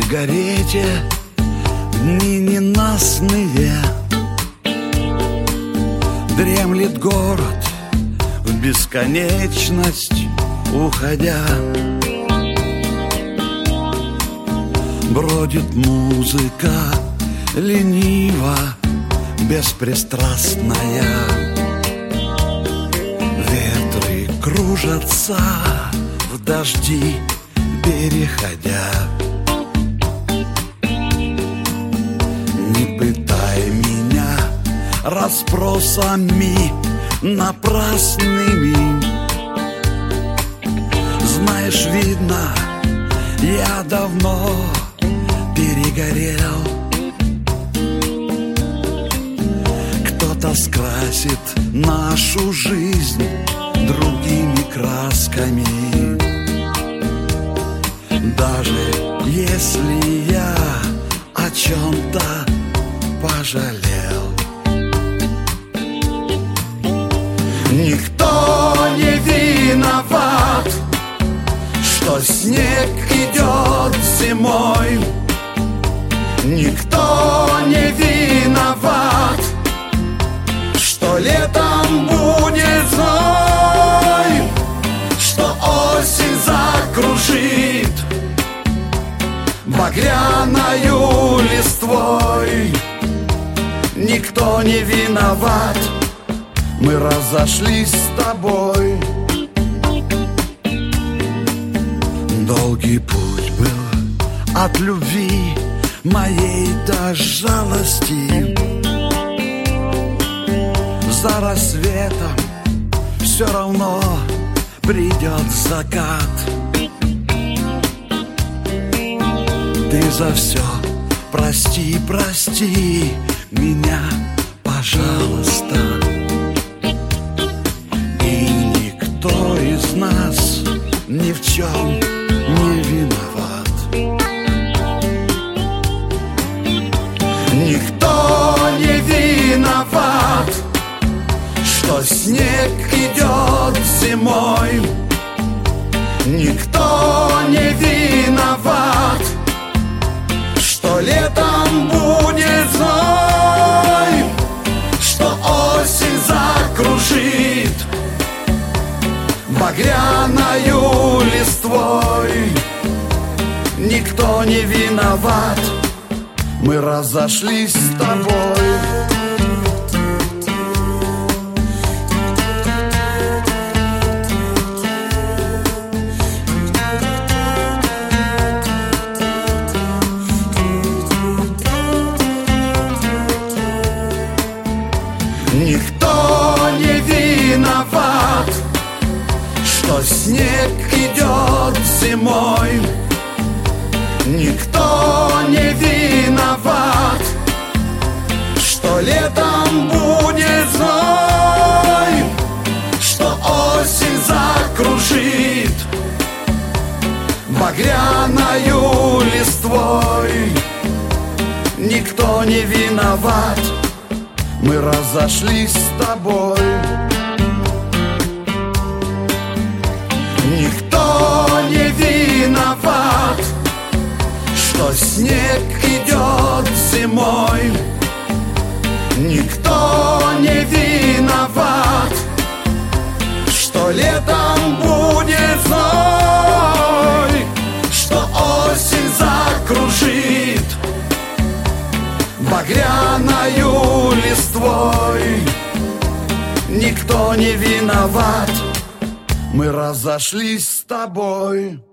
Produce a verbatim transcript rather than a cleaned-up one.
сигарете дни ненастные. Дремлет город в бесконечность уходя. Бродит музыка лениво, беспристрастная. Ветры кружатся в дожди, переходя. Не пытай меня расспросами напрасными. Знаешь, видно, я давно перегорел. Кто-то скрасит нашу жизнь другими красками. Даже если я о чем-то пожалел. Никто не виноват, что снег идет зимой. Никто не виноват, что летом будет зной, что осень закружит багряною листвой. Никто не виноват, мы разошлись с тобой. Долгий путь был от любви моей до жалости. За рассветом все равно придет закат. Ты за все прости, прости меня, пожалуйста. И никто из нас ни в чем не виноват. Никто не виноват, что снег идет зимой. Никто не виноват, что летом будет зной, что осень закружит багряною листвой. Никто не виноват, мы разошлись с тобой. Никто не виноват, что снег идет зимой. Никто не виноват, что летом будет зной, что осень закружит багряною листвой. Никто не виноват, мы разошлись с тобой. Никто не виноват, что снег идет зимой. Никто не виноват, что летом будет зной, что осень закружит багряною листвой. Никто не виноват, мы разошлись с тобой.